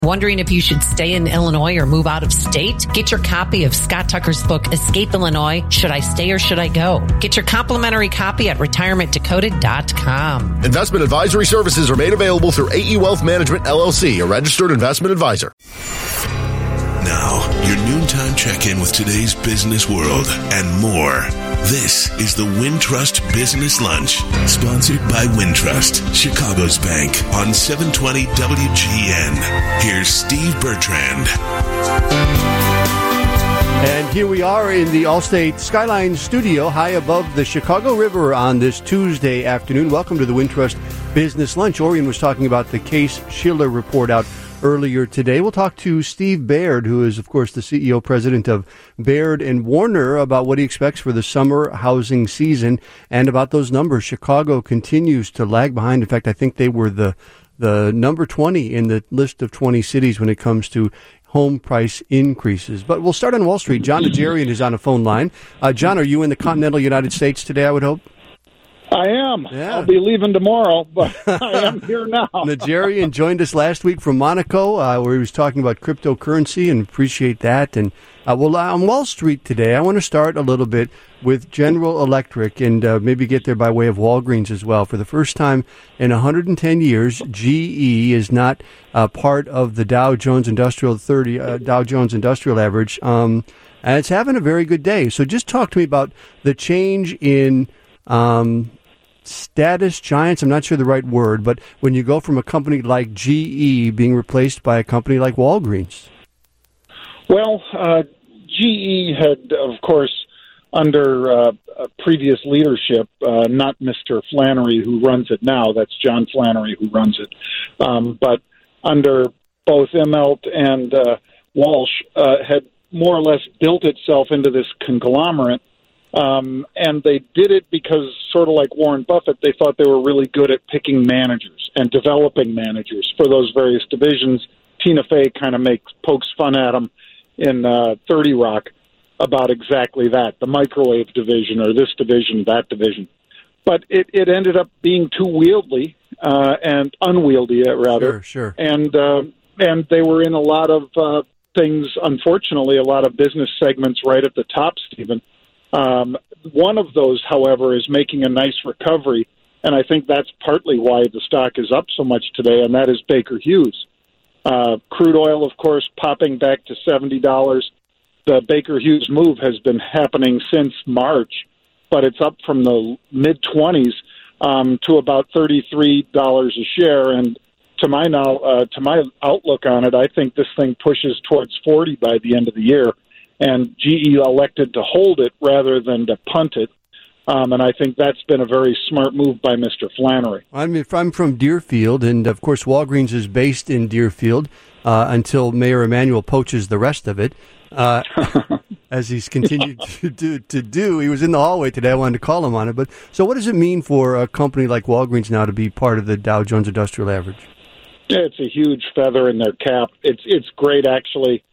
Wondering if you should stay in Illinois or move out of state? Get your copy of Scott Tucker's book, Escape Illinois, Should I Stay or Should I Go? Get your complimentary copy at retirementdecoded.com. Investment advisory services are made available through AE Wealth Management, LLC, a registered investment advisor. Now, your noontime check-in with today's business world and more. This is the Wintrust Business Lunch, sponsored by Wintrust, Chicago's bank, on 720 WGN. Here's Steve Bertrand. And here we are in the Allstate Skyline studio, high above the Chicago River on this Tuesday afternoon. Welcome to the Wintrust Business Lunch. Orion was talking about the Case Shiller report out earlier today. We'll talk to Steve Baird, who is, of course, the CEO, president of Baird and Warner, about what he expects for the summer housing season and about those numbers. Chicago continues to lag behind. In fact, I think they were the number 20 in the list of 20 cities when it comes to home price increases. But we'll start on Wall Street. John Najarian is on a phone line. John, are you in the continental United States today, I would hope? I am. Yeah. I'll be leaving tomorrow, but I am here now. Najarian joined us last week from Monaco, where he was talking about cryptocurrency, and appreciate that. And well, on Wall Street today, I want to start a little bit with General Electric and maybe get there by way of Walgreens as well. For the first time in 110 years, GE is not part of the Dow Jones Industrial Average, and it's having a very good day. So just talk to me about the change in status giants. I'm not sure the right word, but when you go from a company like GE being replaced by a company like Walgreens. Well, GE had, of course, under previous leadership, not Mr. Flannery who runs it now, that's John Flannery who runs it, but under both Immelt and Walsh, had more or less built itself into this conglomerate. And they did it because, sort of like Warren Buffett, they thought they were really good at picking managers and developing managers for those various divisions. Tina Fey kind of pokes fun at them in 30 Rock about exactly that, the microwave division or this division, that division. But it ended up being too wieldy and unwieldy, rather. Sure. And they were in a lot of things, unfortunately, a lot of business segments right at the top, Stephen. One of those, however, is making a nice recovery, and I think that's partly why the stock is up so much today, and that is Baker Hughes. Crude oil, of course, popping back to $70. The Baker Hughes move has been happening since March, but it's up from the mid-20s to about $33 a share, and to my outlook on it, I think this thing pushes towards 40 by the end of the year. And GE elected to hold it rather than to punt it. And I think that's been a very smart move by Mr. Flannery. I'm from Deerfield, and, of course, Walgreens is based in Deerfield until Mayor Emanuel poaches the rest of it, as he's continued to do. He was in the hallway today. I wanted to call him on it. But so what does it mean for a company like Walgreens now to be part of the Dow Jones Industrial Average? It's a huge feather in their cap. It's great, actually.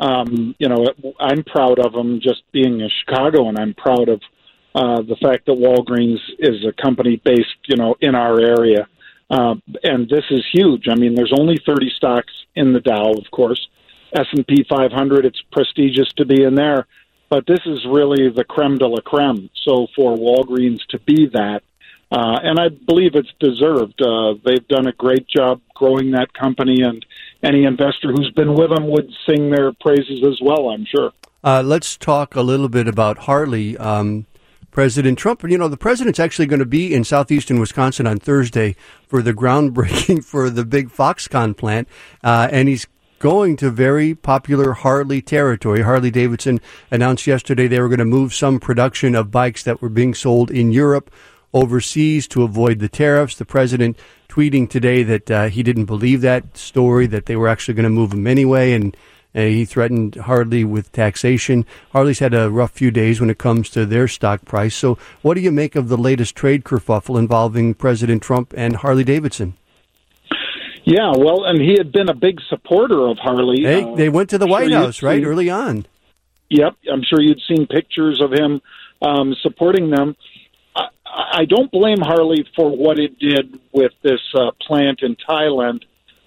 I'm proud of them just being a Chicagoan. I'm proud of the fact that Walgreens is a company based, in our area. And this is huge. I mean, there's only 30 stocks in the Dow, of course. S&P 500, it's prestigious to be in there. But this is really the creme de la creme. So for Walgreens to be that, and I believe it's deserved. They've done a great job growing that company, and any investor who's been with them would sing their praises as well, I'm sure. Let's talk a little bit about Harley. President Trump, the president's actually going to be in southeastern Wisconsin on Thursday for the groundbreaking for the big Foxconn plant, and he's going to very popular Harley territory. Harley-Davidson announced yesterday they were going to move some production of bikes that were being sold in Europe overseas to avoid the tariffs. The president tweeting today that he didn't believe that story, that they were actually going to move them anyway, and he threatened Harley with taxation. Harley's had a rough few days when it comes to their stock price. So what do you make of the latest trade kerfuffle involving President Trump and Harley-Davidson? Yeah, well, and he had been a big supporter of Harley. They went to the White House, right, early on. Yep, I'm sure you'd seen pictures of him supporting them. I don't blame Harley for what it did with this plant in Thailand.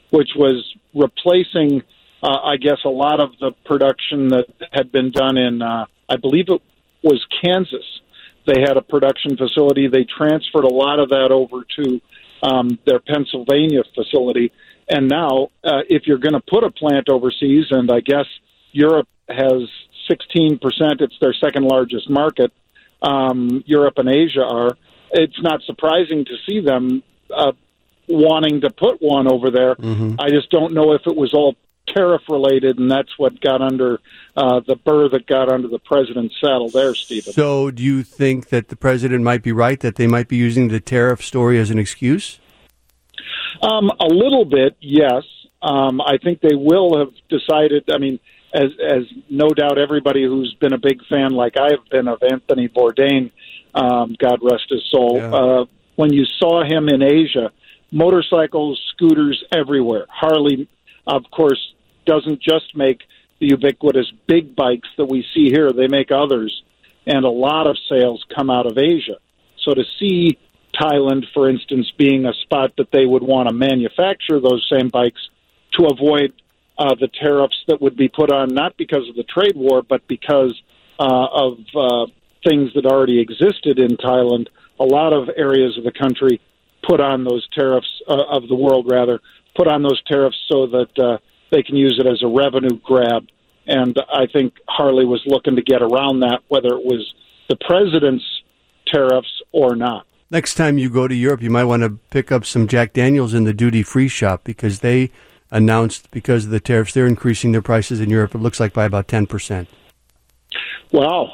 which was replacing, I guess, a lot of the production that had been done in, I believe it was Kansas. They had a production facility. They transferred a lot of that over to their Pennsylvania facility. And now, if you're going to put a plant overseas, and I guess Europe has 16%, it's their second largest market, Europe and Asia are, it's not surprising to see them wanting to put one over there. Mm-hmm. I just don't know if it was all tariff-related, and that's what got under the burr that got under the president's saddle there, Stephen. So do you think that the president might be right, that they might be using the tariff story as an excuse? A little bit, yes. I think they will have decided, I mean, as no doubt everybody who's been a big fan, like I have been, of Anthony Bourdain, God rest his soul, when you saw him in Asia, motorcycles, scooters everywhere. Harley, of course, doesn't just make the ubiquitous big bikes that we see here. They make others, and a lot of sales come out of Asia. So to see Thailand, for instance, being a spot that they would want to manufacture those same bikes to avoid the tariffs that would be put on, not because of the trade war, but because of things that already existed in Thailand. A lot of areas of the country put on those tariffs, of the world rather, put on those tariffs so that they can use it as a revenue grab. And I think Harley was looking to get around that, whether it was the president's tariffs or not. Next time you go to Europe, you might want to pick up some Jack Daniels in the duty-free shop, because they announced, because of the tariffs, they're increasing their prices in Europe, it looks like, by about 10%. Wow.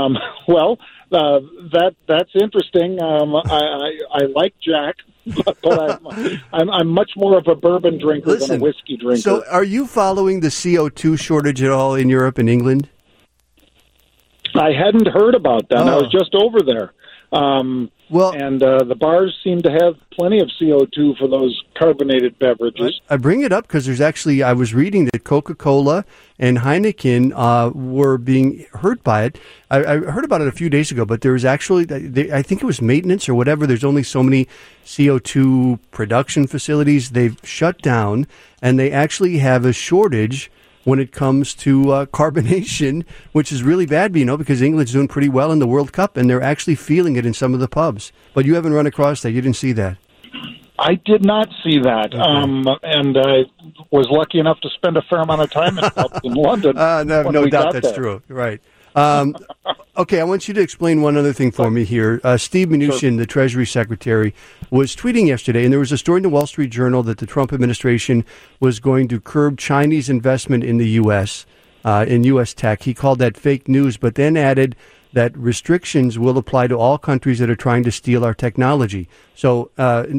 That's interesting. I like Jack, but I'm much more of a bourbon drinker than a whiskey drinker. So are you following the CO2 shortage at all in Europe and England? I hadn't heard about that. I was just over there. The bars seem to have plenty of CO2 for those carbonated beverages. I bring it up because there's actually, I was reading that Coca-Cola and Heineken were being hurt by it. I heard about it a few days ago, but there was actually, I think it was maintenance or whatever. There's only so many CO2 production facilities they've shut down, and they actually have a shortage when it comes to carbonation, which is really bad, because England's doing pretty well in the World Cup, and they're actually feeling it in some of the pubs. But you haven't run across that. You didn't see that. I did not see that. Okay. And I was lucky enough to spend a fair amount of time in pubs in London. No doubt that's true. Right. Okay, I want you to explain one other thing for me here. Steve Mnuchin, the Treasury Secretary, was tweeting yesterday, and there was a story in the Wall Street Journal that the Trump administration was going to curb Chinese investment in the U.S., in U.S. tech. He called that fake news, but then added that restrictions will apply to all countries that are trying to steal our technology. So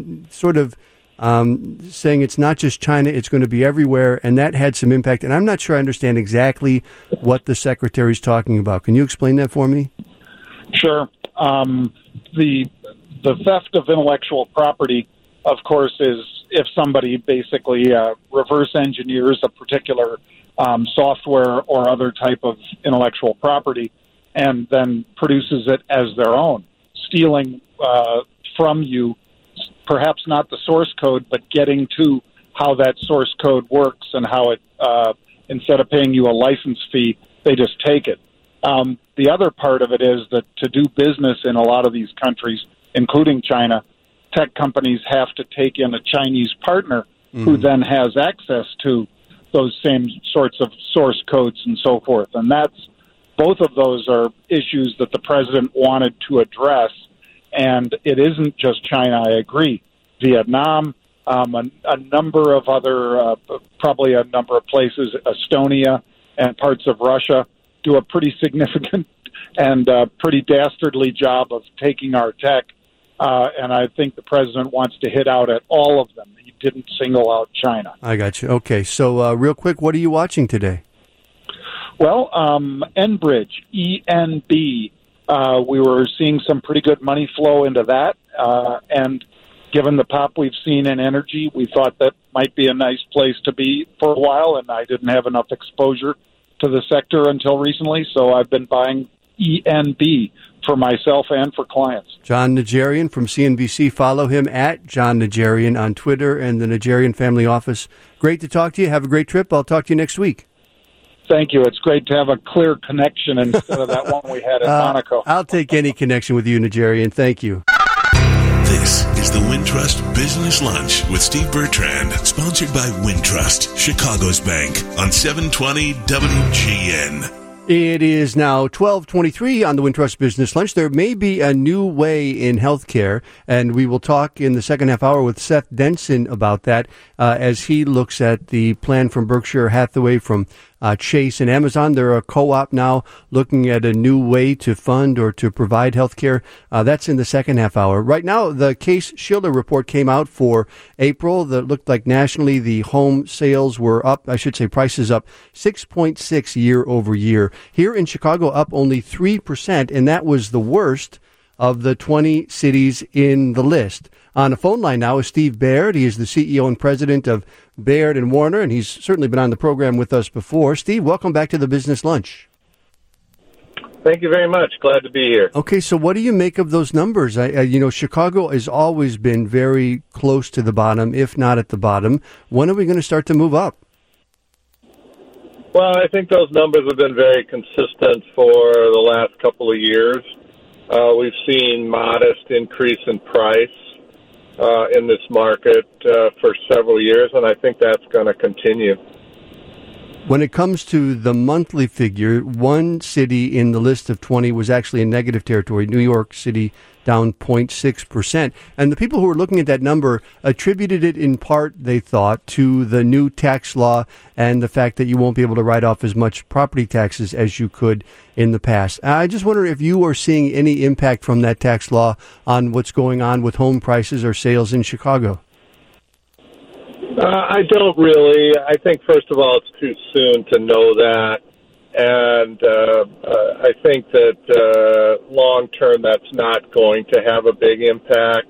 saying it's not just China, it's going to be everywhere, and that had some impact. And I'm not sure I understand exactly what the Secretary's talking about. Can you explain that for me? Sure. The theft of intellectual property, of course, is if somebody basically reverse engineers a particular software or other type of intellectual property and then produces it as their own, stealing from you, perhaps not the source code, but getting to how that source code works and how it, instead of paying you a license fee, they just take it. The other part of it is that to do business in a lot of these countries, including China, tech companies have to take in a Chinese partner who then has access to those same sorts of source codes and so forth. And both of those are issues that the president wanted to address. And it isn't just China, I agree. Vietnam, a number of other, probably a number of places, Estonia and parts of Russia, do a pretty significant and pretty dastardly job of taking our tech. And I think the president wants to hit out at all of them. He didn't single out China. I got you. Okay, so real quick, what are you watching today? Well, Enbridge, ENB. We were seeing some pretty good money flow into that. And given the pop we've seen in energy, we thought that might be a nice place to be for a while. And I didn't have enough exposure to the sector until recently. So I've been buying ENB for myself and for clients. John Najarian from CNBC. Follow him at John Najarian on Twitter and the Najarian Family Office. Great to talk to you. Have a great trip. I'll talk to you next week. Thank you. It's great to have a clear connection instead of that one we had in Monaco. I'll take any connection with you, Najarian. Thank you. This is the Wintrust Business Lunch with Steve Bertrand, sponsored by Wintrust, Chicago's bank, on 720 WGN. It is now 12:23 on the Wintrust Business Lunch. There may be a new way in healthcare, and we will talk in the second half hour with Seth Denson about that as he looks at the plan from Berkshire Hathaway, from Chase and Amazon. They're a co-op now looking at a new way to fund or to provide healthcare. That's in the second half hour. Right now, the Case-Shiller report came out for April that looked like nationally the home sales were up, prices up 6.6 year over year. Here in Chicago, up only 3%, and that was the worst of the 20 cities in the list. On the phone line now is Steve Baird. He is the CEO and president of Baird & Warner, and he's certainly been on the program with us before. Steve, welcome back to the Business Lunch. Thank you very much. Glad to be here. Okay, so what do you make of those numbers? Chicago has always been very close to the bottom, if not at the bottom. When are we going to start to move up? Well, I think those numbers have been very consistent for the last couple of years. We've seen modest increase in price in this market for several years, and I think that's going to continue. When it comes to the monthly figure, one city in the list of 20 was actually in negative territory, New York City, down 0.6%. And the people who were looking at that number attributed it in part, they thought, to the new tax law and the fact that you won't be able to write off as much property taxes as you could in the past. I just wonder if you are seeing any impact from that tax law on what's going on with home prices or sales in Chicago. I don't really. I think, first of all, it's too soon to know that. And I think that long term, that's not going to have a big impact.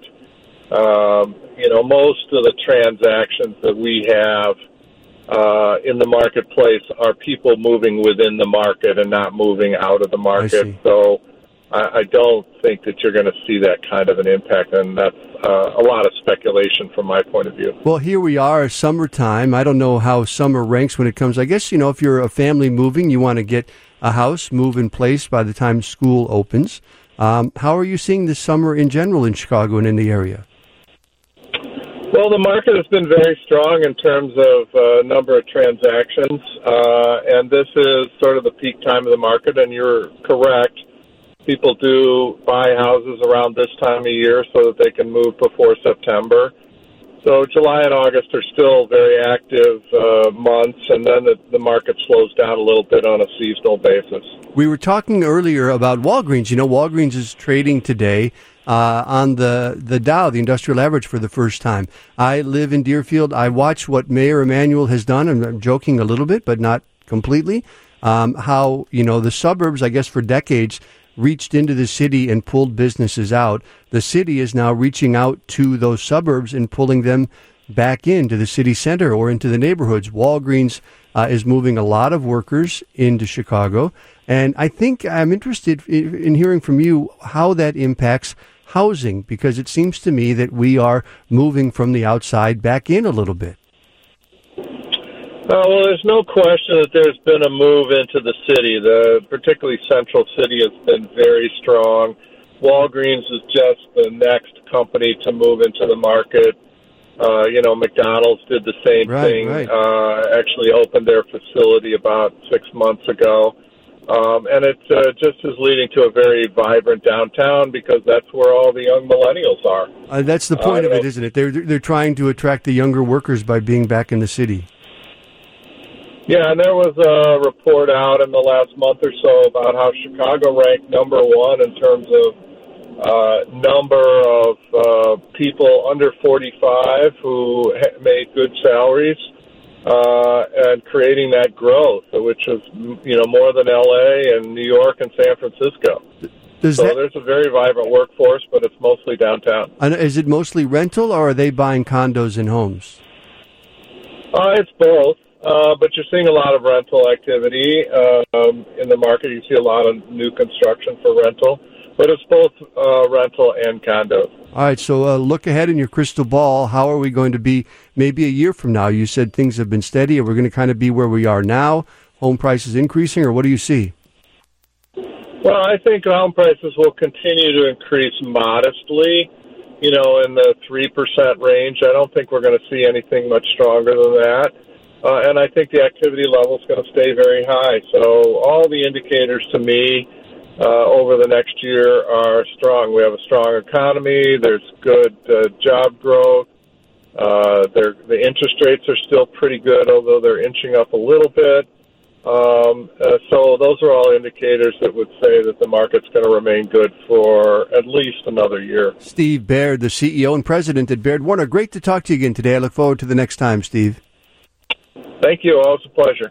Most of the transactions that we have in the marketplace are people moving within the market and not moving out of the market. So I don't think that you're going to see that kind of an impact, and that's a lot of speculation from my point of view. Well, here we are, summertime. I don't know how summer ranks when it comes. I guess, if you're a family moving, you want to get a house, move in place by the time school opens. How are you seeing this summer in general in Chicago and in the area? Well, the market has been very strong in terms of number of transactions, and this is sort of the peak time of the market, and you're correct. People do buy houses around this time of year so that they can move before September. So July and August are still very active months, and then the market slows down a little bit on a seasonal basis. We were talking earlier about Walgreens. Walgreens is trading today on the Dow, the industrial average, for the first time. I live in Deerfield. I watch what Mayor Emanuel has done, and I'm joking a little bit, but not completely, how, the suburbs, I guess for decades, reached into the city and pulled businesses out. The city is now reaching out to those suburbs and pulling them back into the city center or into the neighborhoods. Walgreens is moving a lot of workers into Chicago. And I think I'm interested in hearing from you how that impacts housing, because it seems to me that we are moving from the outside back in a little bit. Well, there's no question that there's been a move into the city. Particularly Central City has been very strong. Walgreens is just the next company to move into the market. McDonald's did the same thing. Right. Actually opened their facility about 6 months ago. And it just is leading to a very vibrant downtown, because that's where all the young millennials are. That's the point of it, isn't it? They're trying to attract the younger workers by being back in the city. Yeah, and there was a report out in the last month or so about how Chicago ranked number one in terms of number of people under 45 who made good salaries and creating that growth, which is more than L.A. and New York and San Francisco. There's a very vibrant workforce, but it's mostly downtown. And is it mostly rental, or are they buying condos and homes? It's both. but you're seeing a lot of rental activity in the market. You see a lot of new construction for rental, but it's both rental and condos. All right, so look ahead in your crystal ball. How are we going to be maybe a year from now? You said things have been steady, and we're going to kind of be where we are now. Home prices increasing, or what do you see? Well, I think home prices will continue to increase modestly, in the 3% range. I don't think we're going to see anything much stronger than that. And I think the activity level is going to stay very high. So all the indicators to me over the next year are strong. We have a strong economy. There's good job growth. The interest rates are still pretty good, although they're inching up a little bit. So those are all indicators that would say that the market's going to remain good for at least another year. Steve Baird, the CEO and president at Baird Warner. Great to talk to you again today. I look forward to the next time, Steve. Thank you. Always a pleasure.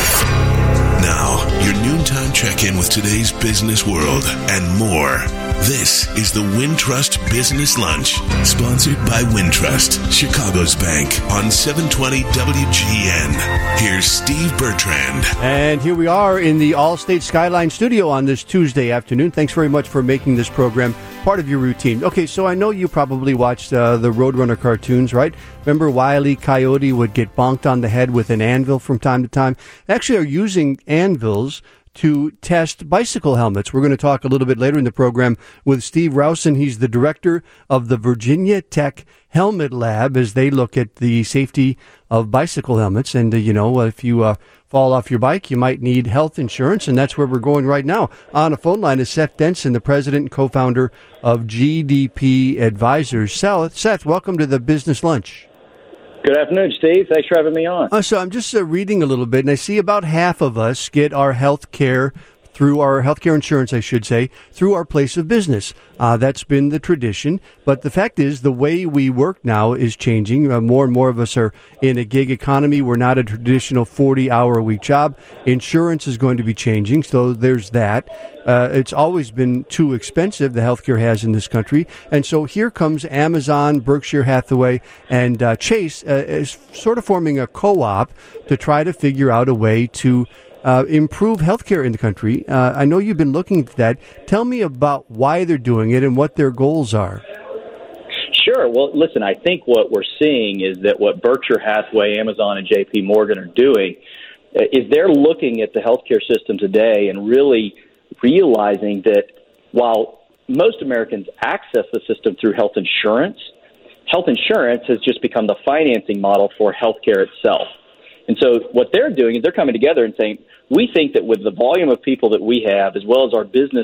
Now, your noontime check-in with today's business world and more. This is the Wintrust Business Lunch, sponsored by Wintrust, Chicago's bank, on 720 WGN. Here's Steve Bertrand. And here we are in the Allstate Skyline studio on this Tuesday afternoon. Thanks very much for making this program part of your routine. Okay, so I know you probably watched the Roadrunner cartoons, right? Remember Wile E. Coyote would get bonked on the head with an anvil from time to time? They actually are using anvils to test bicycle helmets. We're going to talk a little bit later in the program with Steve Rowson. He's the director of the Virginia Tech Helmet Lab as they look at the safety of bicycle helmets. And, if you fall off your bike, you might need health insurance, and that's where we're going right now. On a phone line is Seth Denson, the president and co-founder of GDP Advisors. Seth, welcome to the Business Lunch. Good afternoon, Steve. Thanks for having me on. So I'm just reading a little bit, and I see about half of us get our health care through our healthcare insurance, I should say, through our place of business. That's been the tradition. But the fact is, the way we work now is changing. More and more of us are in a gig economy. We're not a traditional 40-hour-a-week job. Insurance is going to be changing, so there's that. It's always been too expensive, the healthcare has in this country. And so here comes Amazon, Berkshire Hathaway, and Chase is sort of forming a co-op to try to figure out a way to improve healthcare in the country. I know you've been looking at that. Tell me about why they're doing it and what their goals are. Sure. Well, listen, I think what we're seeing is that what Berkshire Hathaway, Amazon, and J.P. Morgan are doing is they're looking at the healthcare system today and really realizing that while most Americans access the system through health insurance has just become the financing model for healthcare itself. And so what they're doing is they're coming together and saying, we think that with the volume of people that we have, as well as our business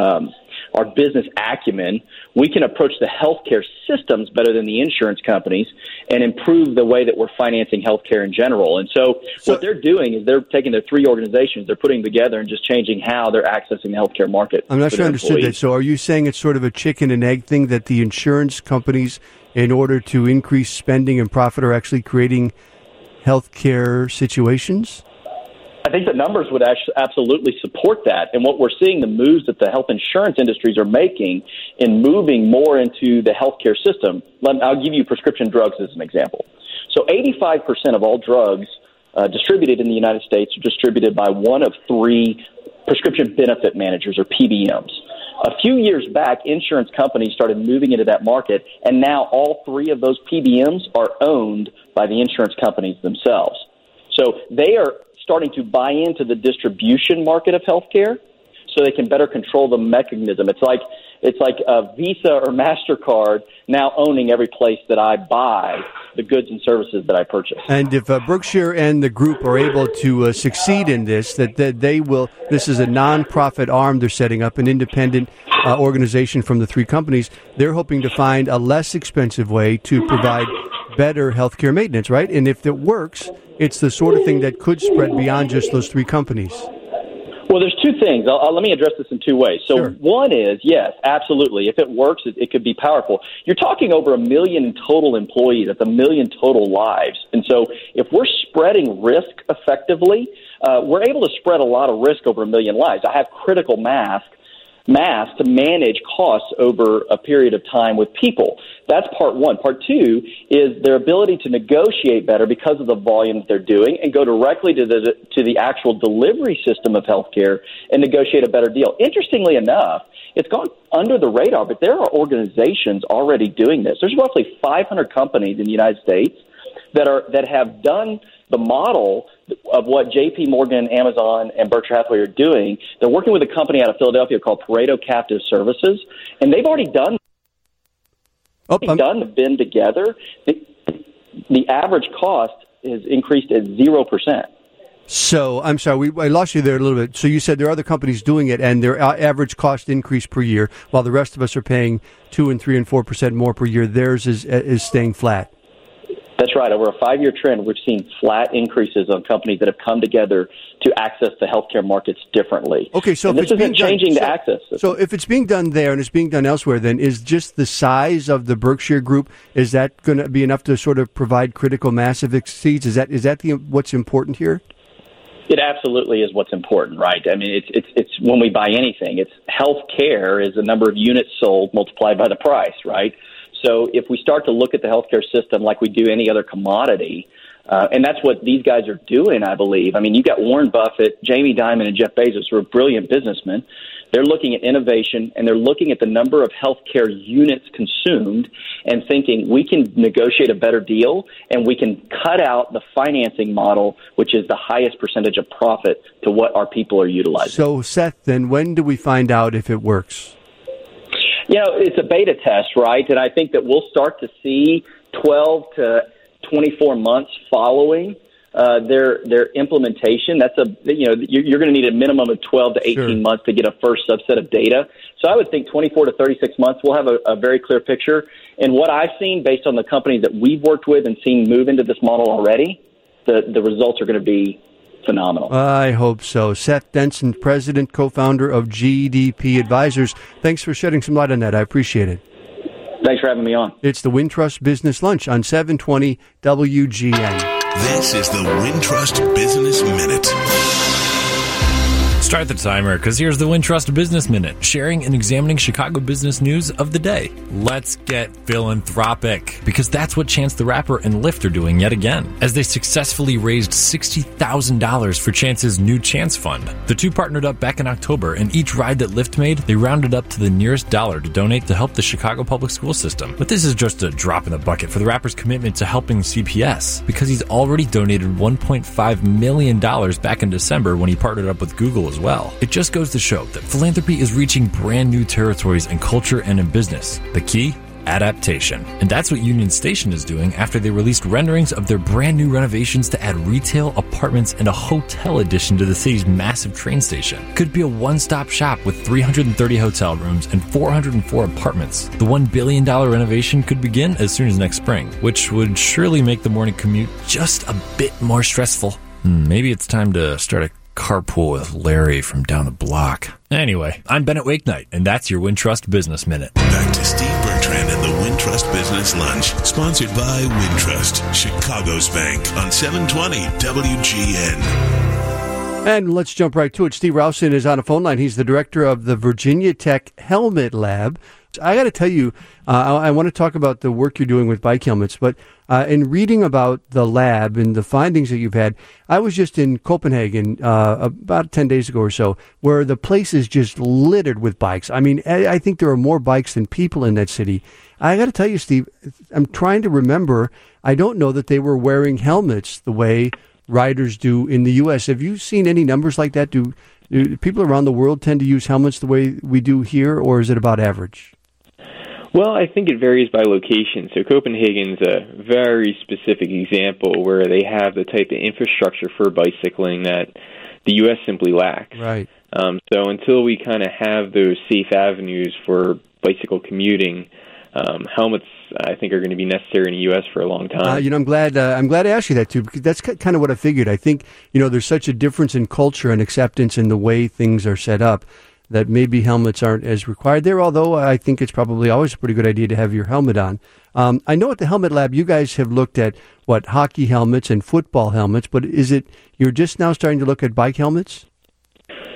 acumen, we can approach the healthcare systems better than the insurance companies and improve the way that we're financing healthcare in general. And so what they're doing is they're taking their three organizations, they're putting them together and just changing how they're accessing the healthcare market. I'm not sure I understood that. So are you saying it's sort of a chicken and egg thing that the insurance companies, in order to increase spending and profit, are actually creating healthcare situations? I think the numbers would absolutely support that. And what we're seeing, the moves that the health insurance industries are making in moving more into the healthcare system. I'll give you prescription drugs as an example. So 85% of all drugs distributed in the United States are distributed by one of three prescription benefit managers, or PBMs. A few years back, insurance companies started moving into that market, and now all three of those PBMs are owned by the insurance companies themselves. So they are starting to buy into the distribution market of healthcare so they can better control the mechanism. It's like Visa or MasterCard now owning every place that I buy the goods and services that I purchase. And if Berkshire and the group are able to succeed in this, that they will, this is a nonprofit arm they're setting up, an independent organization from the three companies, they're hoping to find a less expensive way to provide better healthcare maintenance, right? And if it works, it's the sort of thing that could spread beyond just those three companies. Well, there's two things. Let me address this in two ways. So Sure. One is, yes, absolutely. If it works, it could be powerful. You're talking over 1 million total employees. That's 1 million total lives. And so if we're spreading risk effectively, we're able to spread a lot of risk over 1 million lives. I have critical mass mass to manage costs over a period of time with people. That's part one. Part two is their ability to negotiate better because of the volume that they're doing and go directly to the actual delivery system of healthcare and negotiate a better deal. Interestingly enough, it's gone under the radar, but there are organizations already doing this. There's roughly 500 companies in the United States that have done the model of what J.P. Morgan, Amazon, and Berkshire Hathaway are doing. They're working with a company out of Philadelphia called Pareto Captive Services, and they've already done been together. The average cost has increased at 0%. So, I'm sorry, I lost you there a little bit. So you said there are other companies doing it, and their average cost increase per year, while the rest of us are paying 2% and 3% and 4% more per year. Theirs is staying flat. That's right. Over a 5-year trend, we've seen flat increases on companies that have come together to access the healthcare markets differently. Okay, so this isn't changing the access system. So if it's being done there and it's being done elsewhere, then is just the size of the Berkshire Group, is that going to be enough to sort of provide critical mass of exceeds? Is that what's important here? It absolutely is what's important, right? I mean, it's when we buy anything, it's health care is the number of units sold multiplied by the price, right? So if we start to look at the healthcare system like we do any other commodity, and that's what these guys are doing, I believe. I mean, you got Warren Buffett, Jamie Dimon, and Jeff Bezos, who are brilliant businessmen. They're looking at innovation, and they're looking at the number of healthcare units consumed and thinking we can negotiate a better deal, and we can cut out the financing model, which is the highest percentage of profit to what our people are utilizing. So, Seth, then when do we find out if it works? You know, it's a beta test, right? And I think that we'll start to see 12 to 24 months following their implementation. That's you're going to need a minimum of 12 to 18 months to get a first subset of data. So I would think 24 to 36 months, we'll have a very clear picture. And what I've seen based on the companies that we've worked with and seen move into this model already, the results are going to be phenomenal. I hope so. Seth Denson, president, co-founder of GDP Advisors. Thanks for shedding some light on that. I appreciate it. Thanks for having me on. It's the Wintrust Business Lunch on 720 WGN. This is the Wintrust Business Minute. Start the timer, because here's the Wintrust Business Minute, sharing and examining Chicago business news of the day. Let's get philanthropic, because that's what Chance the Rapper and Lyft are doing yet again, as they successfully raised $60,000 for Chance's new Chance Fund. The two partnered up back in October, and each ride that Lyft made, they rounded up to the nearest dollar to donate to help the Chicago public school system. But this is just a drop in the bucket for the rapper's commitment to helping CPS, because he's already donated $1.5 million back in December when he partnered up with Google as well. It just goes to show that philanthropy is reaching brand new territories in culture and in business. The key? Adaptation. And that's what Union Station is doing after they released renderings of their brand new renovations to add retail, apartments, and a hotel addition to the city's massive train station. Could be a one-stop shop with 330 hotel rooms and 404 apartments. The $1 billion renovation could begin as soon as next spring, which would surely make the morning commute just a bit more stressful. Maybe it's time to start a carpool with Larry from down the block. Anyway, I'm Bennett Wakenight, and that's your Wintrust Business Minute. Back to Steve Bertrand and the Wintrust Business Lunch, sponsored by Wintrust, Chicago's bank on 720 WGN. And let's jump right to it. Steve Rowson is on a phone line. He's the director of the Virginia Tech Helmet Lab. I got to tell you, I want to talk about the work you're doing with bike helmets, but in reading about the lab and the findings that you've had, I was just in Copenhagen about 10 days ago or so, where the place is just littered with bikes. I mean, I think there are more bikes than people in that city. I got to tell you, Steve, I'm trying to remember, I don't know that they were wearing helmets the way riders do in the U.S. Have you seen any numbers like that? Do people around the world tend to use helmets the way we do here, or is it about average? Well, I think it varies by location. So Copenhagen's a very specific example where they have the type of infrastructure for bicycling that the U.S. simply lacks. Right. So until we kind of have those safe avenues for bicycle commuting, helmets, I think, are going to be necessary in the U.S. for a long time. I'm glad I asked you that, too, because that's kind of what I figured. I think, there's such a difference in culture and acceptance in the way things are set up that maybe helmets aren't as required there, although I think it's probably always a pretty good idea to have your helmet on. I know at the Helmet Lab you guys have looked at, hockey helmets and football helmets, but is it you're just now starting to look at bike helmets?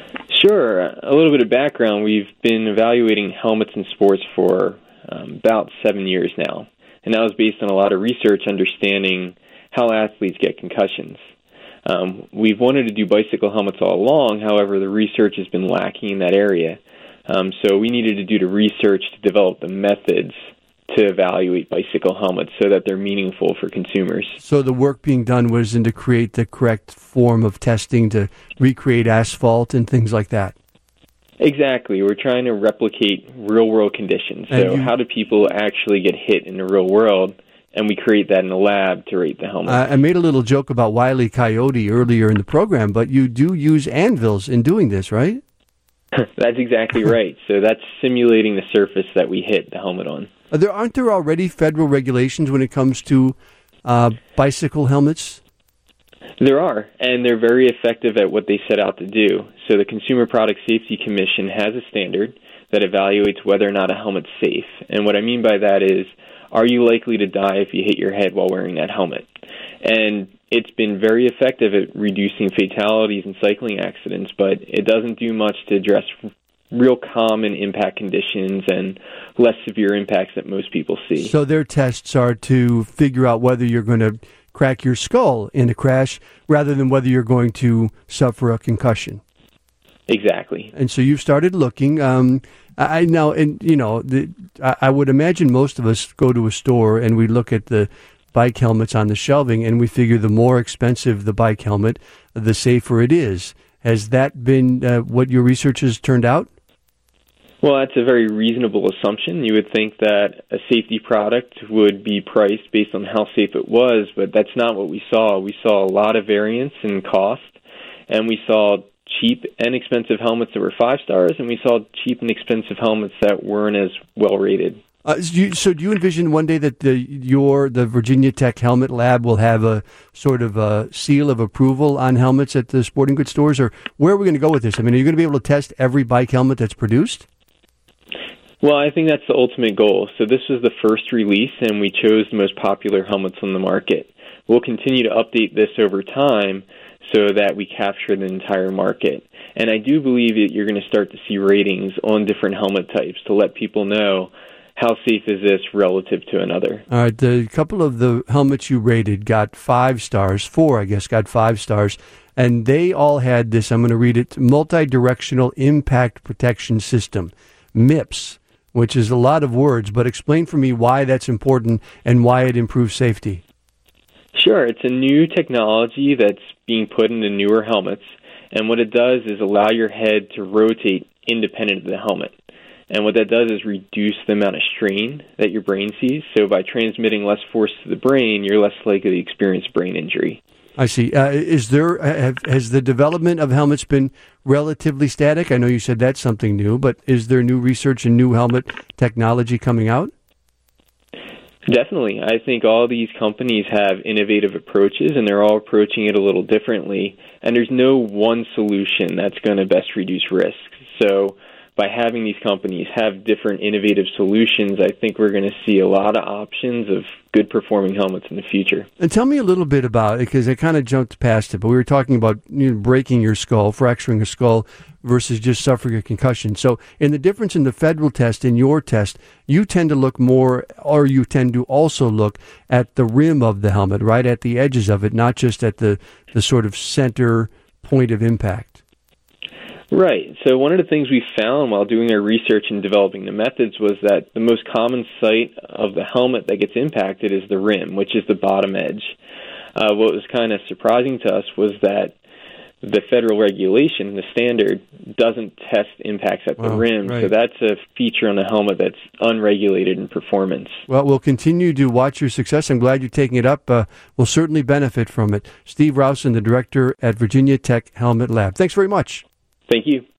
Sure. A little bit of background. We've been evaluating helmets in sports for about 7 years now, and that was based on a lot of research understanding how athletes get concussions. We've wanted to do bicycle helmets all along, however, the research has been lacking in that area. So we needed to do the research to develop the methods to evaluate bicycle helmets so that they're meaningful for consumers. So the work being done was to create the correct form of testing to recreate asphalt and things like that. Exactly. We're trying to replicate real-world conditions. So how do people actually get hit in the real world? And we create that in the lab to rate the helmet. I made a little joke about Wile E. Coyote earlier in the program, but you do use anvils in doing this, right? That's exactly right. So that's simulating the surface that we hit the helmet on. Aren't there already federal regulations when it comes to bicycle helmets? There are, and they're very effective at what they set out to do. So the Consumer Product Safety Commission has a standard that evaluates whether or not a helmet's safe. And what I mean by that is, are you likely to die if you hit your head while wearing that helmet? And it's been very effective at reducing fatalities and cycling accidents, but it doesn't do much to address real common impact conditions and less severe impacts that most people see. So their tests are to figure out whether you're going to crack your skull in a crash rather than whether you're going to suffer a concussion. Exactly. And so you've started looking. I would imagine most of us go to a store and we look at the bike helmets on the shelving and we figure the more expensive the bike helmet, the safer it is. Has that been what your research has turned out? Well, that's a very reasonable assumption. You would think that a safety product would be priced based on how safe it was, but that's not what we saw. We saw a lot of variance in cost, and we saw cheap and expensive helmets that were 5 stars, and we saw cheap and expensive helmets that weren't as well rated. So do you envision one day that the Virginia Tech Helmet Lab will have a sort of a seal of approval on helmets at the sporting goods stores, or where are we going to go with this? I mean, are you going to be able to test every bike helmet that's produced? Well, I think that's the ultimate goal. So this was the first release, and we chose the most popular helmets on the market. We'll continue to update this over time so that we capture the entire market. And I do believe that you're going to start to see ratings on different helmet types to let people know how safe is this relative to another. All right, the couple of the helmets you rated got 5 stars, 4, I guess, got 5 stars, and they all had this, I'm going to read it, Multi-Directional Impact Protection System, MIPS, which is a lot of words, but explain for me why that's important and why it improves safety. Sure. It's a new technology that's being put into newer helmets, and what it does is allow your head to rotate independent of the helmet. And what that does is reduce the amount of strain that your brain sees. So by transmitting less force to the brain, you're less likely to experience brain injury. I see. Has the development of helmets been relatively static? I know you said that's something new, but is there new research and new helmet technology coming out? Definitely. I think all these companies have innovative approaches, and they're all approaching it a little differently. And there's no one solution that's going to best reduce risk. So by having these companies have different innovative solutions, I think we're going to see a lot of options of good-performing helmets in the future. And tell me a little bit about it, because I kind of jumped past it, but we were talking about breaking your skull, fracturing a skull, versus just suffering a concussion. So in the difference in the federal test and your test, you tend to look more, or you tend to also look at the rim of the helmet, right at the edges of it, not just at the sort of center point of impact. Right. So one of the things we found while doing our research and developing the methods was that the most common site of the helmet that gets impacted is the rim, which is the bottom edge. What was kind of surprising to us was that the federal regulation, the standard, doesn't test impacts at the rim. Right. So that's a feature on the helmet that's unregulated in performance. Well, we'll continue to watch your success. I'm glad you're taking it up. We'll certainly benefit from it. Steve Rowson, the director at Virginia Tech Helmet Lab. Thanks very much. Thank you.